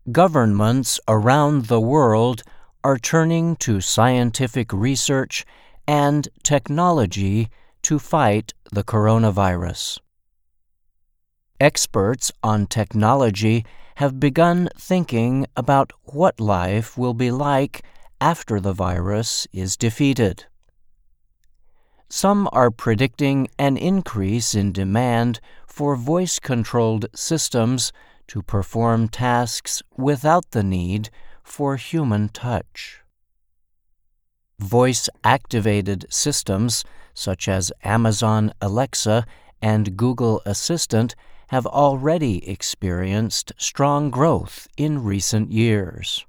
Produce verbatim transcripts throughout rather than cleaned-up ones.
Governments around the world are turning to scientific research and technology to fight the coronavirus. Experts on technology have begun thinking about what life will be like after the virus is defeated. Some are predicting an increase in demand for voice-controlled systems to perform tasks without the need for human touch. Voice-activated systems such as Amazon Alexa and Google Assistant have already experienced strong growth in recent years.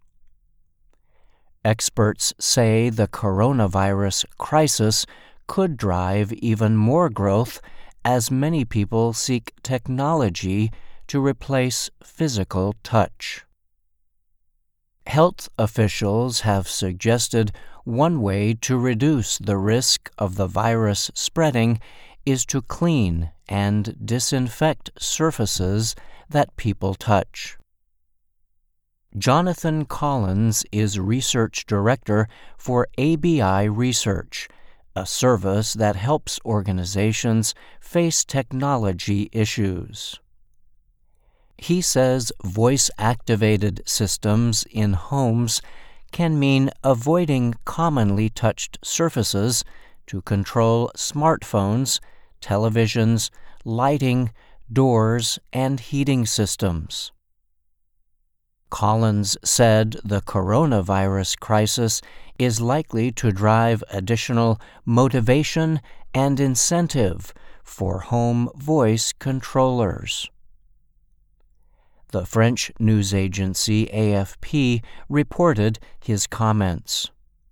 Experts say the coronavirus crisis could drive even more growth as many people seek technology to replace physical touch. Health officials have suggested one way to reduce the risk of the virus spreading is to clean and disinfect surfaces that people touch. Jonathan Collins is research director for A B I Research, a service that helps organizations face technology issues. He says voice-activated systems in homes can mean avoiding commonly touched surfaces to control smartphones, televisions, lighting, doors, and heating systems. Collins said the coronavirus crisis is likely to drive additional motivation and incentive for home voice controllers. The French news agency A F P reported his comments.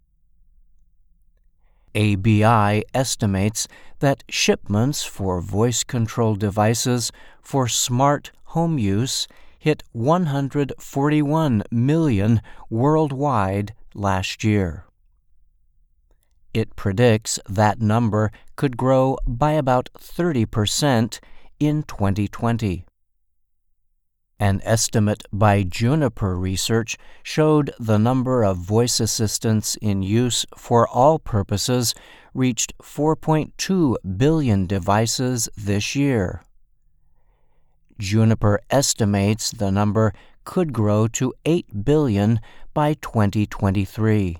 A B I estimates that shipments for voice control devices for smart home use hit one hundred forty-one million worldwide last year. It predicts that number could grow by about thirty percent in twenty twenty. An estimate by Juniper Research showed the number of voice assistants in use for all purposes reached four point two billion devices this year. Juniper estimates the number could grow to eight billion by twenty twenty-three.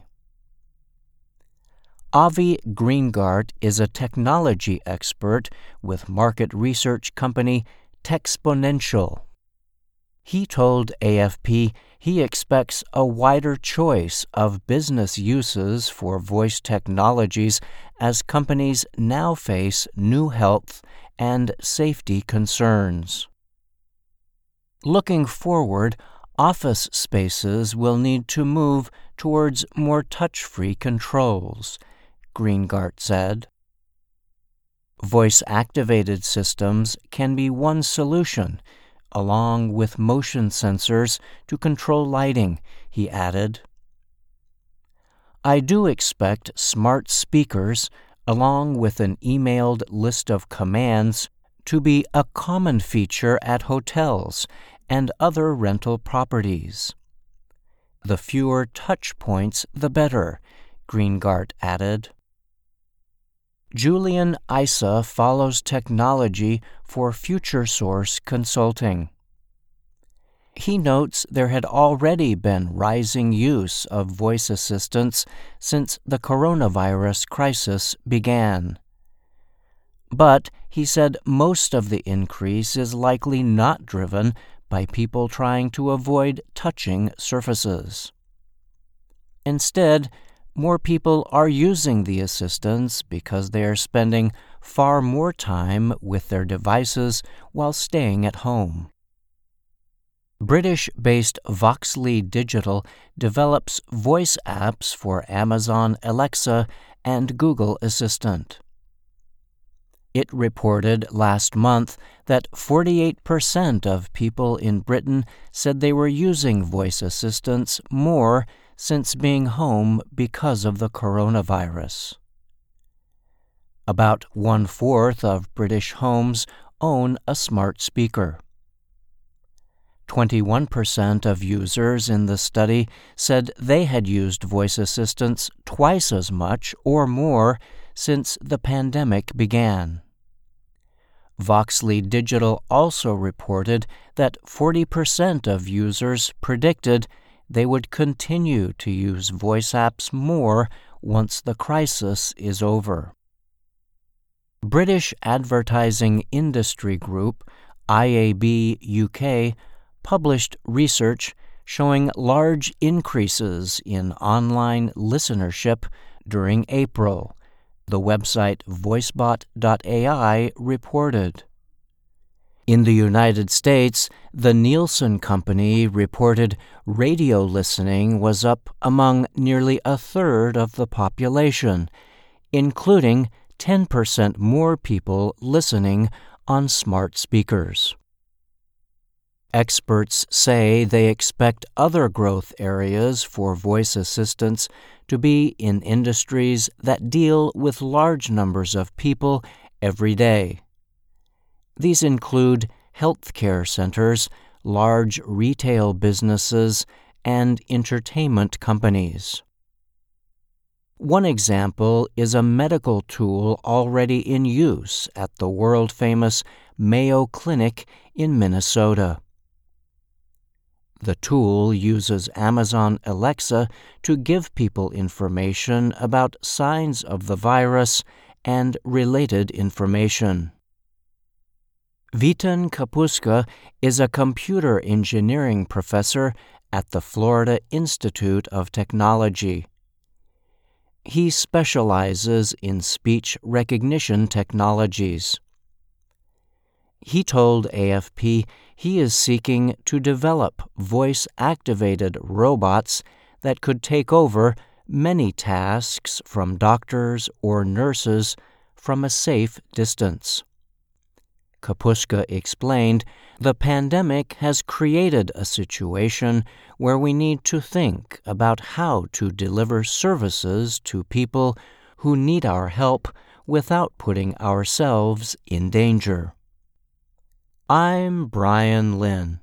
Avi Greengart is a technology expert with market research company Texponential. He told A F P he expects a wider choice of business uses for voice technologies as companies now face new health and safety concerns. Looking forward, office spaces will need to move towards more touch-free controls, Greengart said. Voice-activated systems can be one solution, along with motion sensors to control lighting, he added. I do expect smart speakers, along with an emailed list of commands, to be a common feature at hotels and other rental properties. The fewer touch points, the better, Greengart added. Julian Issa follows technology for FutureSource Consulting. He notes there had already been rising use of voice assistants since the coronavirus crisis began. But he said most of the increase is likely not driven by people trying to avoid touching surfaces. Instead, more people are using the assistants because they are spending far more time with their devices while staying at home. British-based Voxley Digital develops voice apps for Amazon Alexa and Google Assistant. It reported last month that forty-eight percent of people in Britain said they were using voice assistants more since being home because of the coronavirus. About one-fourth of British homes own a smart speaker. twenty-one percent of users in the study said they had used voice assistants twice as much or more since the pandemic began. Voxley Digital also reported that forty percent of users predicted they would continue to use voice apps more once the crisis is over. British advertising industry group I A B U K published research showing large increases in online listenership during April, the website voicebot dot A I reported. In the United States, the Nielsen Company reported radio listening was up among nearly a third of the population, including ten percent more people listening on smart speakers. Experts say they expect other growth areas for voice assistants to be in industries that deal with large numbers of people every day. These include healthcare centers, large retail businesses, and entertainment companies. One example is a medical tool already in use at the world-famous Mayo Clinic in Minnesota. The tool uses Amazon Alexa to give people information about signs of the virus and related information. Vitan Kapuska is a computer engineering professor at the Florida Institute of Technology. He specializes in speech recognition technologies. He told A F P he is seeking to develop voice-activated robots that could take over many tasks from doctors or nurses from a safe distance. Kapuska explained, the pandemic has created a situation where we need to think about how to deliver services to people who need our help without putting ourselves in danger. I'm Brian Lynn.